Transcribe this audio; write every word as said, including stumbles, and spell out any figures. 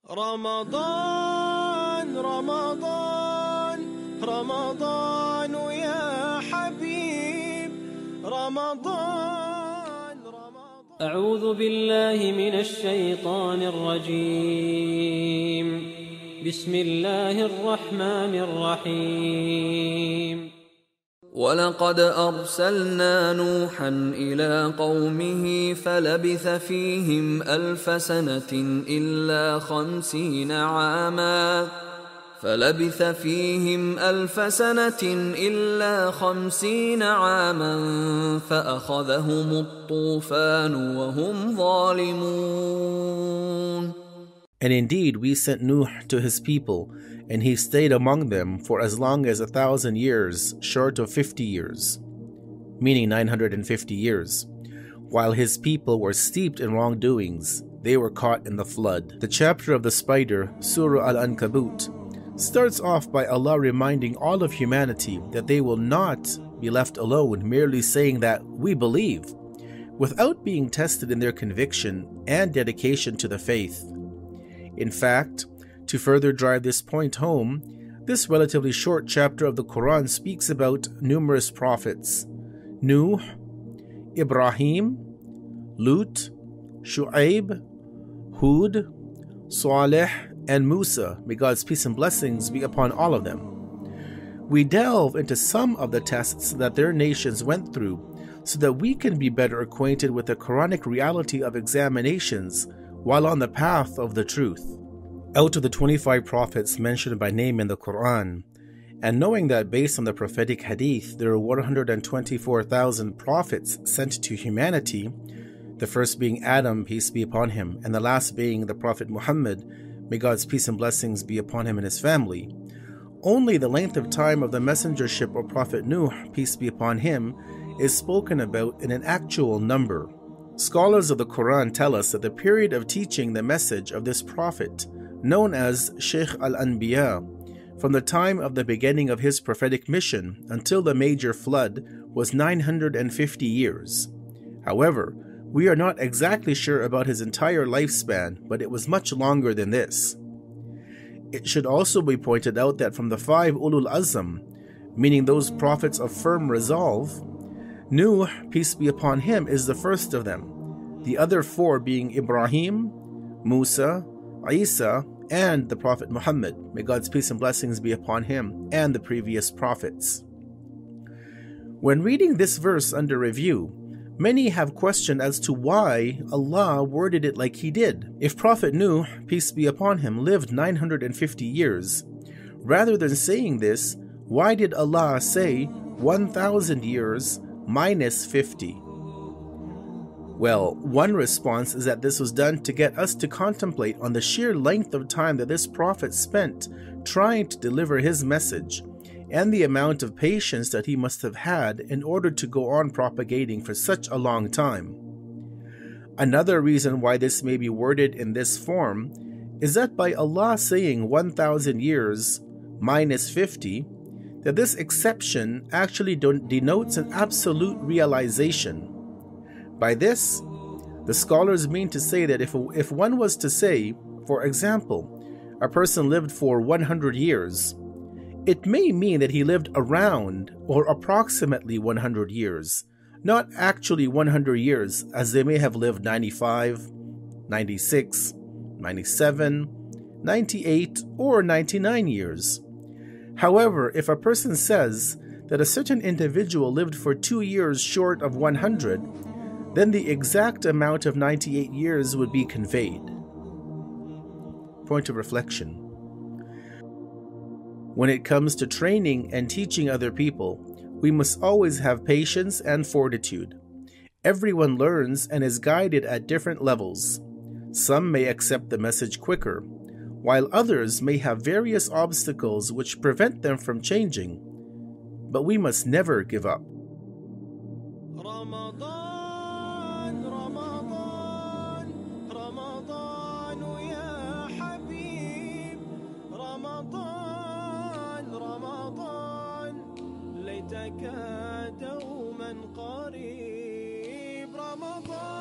رمضان رمضان رمضان يا حبيب رمضان رمضان. أعوذ بالله من الشيطان الرجيم. بسم الله الرحمن الرحيم. ولقد أرسلنا نوحا إلى قومه فلبث فيهم ألف سنة إلا خمسين عاما فلبث فيهم ألف سنة إلا خمسين عاما فأخذهم الطوفان وهم ظالمون. And indeed we sent Nuh to his people, and he stayed among them for as long as a thousand years, short of fifty years, meaning nine hundred fifty years. While his people were steeped in wrongdoings, they were caught in the flood. The chapter of the spider, Surah Al-Ankabut, starts off by Allah reminding all of humanity that they will not be left alone merely saying that we believe, without being tested in their conviction and dedication to the faith. In fact, to further drive this point home, this relatively short chapter of the Quran speaks about numerous prophets: Nuh, Ibrahim, Lut, Shu'aib, Hud, Saleh, and Musa. May God's peace and blessings be upon all of them. We delve into some of the tests that their nations went through so that we can be better acquainted with the Quranic reality of examinations while on the path of the truth. Out of the twenty-five prophets mentioned by name in the Quran, and knowing that based on the prophetic hadith there are one hundred twenty-four thousand prophets sent to humanity, the first being Adam, peace be upon him, and the last being the Prophet Muhammad, may God's peace and blessings be upon him and his family, only the length of time of the messengership of Prophet Nuh, peace be upon him, is spoken about in an actual number. Scholars of the Quran tell us that the period of teaching the message of this prophet, known as Sheikh al-Anbiya, from the time of the beginning of his prophetic mission until the major flood, was nine hundred fifty years. However, we are not exactly sure about his entire lifespan, but it was much longer than this. It should also be pointed out that from the five Ulul Azm, meaning those prophets of firm resolve, Nuh, peace be upon him, is the first of them, the other four being Ibrahim, Musa, Isa, and the Prophet Muhammad, may God's peace and blessings be upon him, and the previous prophets. When reading this verse under review, many have questioned as to why Allah worded it like he did. If Prophet Nuh, peace be upon him, lived nine hundred fifty years, rather than saying this, why did Allah say one thousand years minus fifty? Well, one response is that this was done to get us to contemplate on the sheer length of time that this prophet spent trying to deliver his message, and the amount of patience that he must have had in order to go on propagating for such a long time. Another reason why this may be worded in this form is that by Allah saying one thousand years minus fifty, that this exception actually denotes an absolute realization. By this, the scholars mean to say that if, if one was to say, for example, a person lived for one hundred years, it may mean that he lived around or approximately one hundred years, not actually one hundred years, as they may have lived ninety-five, ninety-six, ninety-seven, ninety-eight, or ninety-nine years. However, if a person says that a certain individual lived for two years short of one hundred, then the exact amount of ninety-eight years would be conveyed. Point of reflection. When it comes to training and teaching other people, we must always have patience and fortitude. Everyone learns and is guided at different levels. Some may accept the message quicker, while others may have various obstacles which prevent them from changing. But we must never give up. رمضان رمضان رمضان يا حبيب رمضان رمضان ليتك دوما قريب رمضان.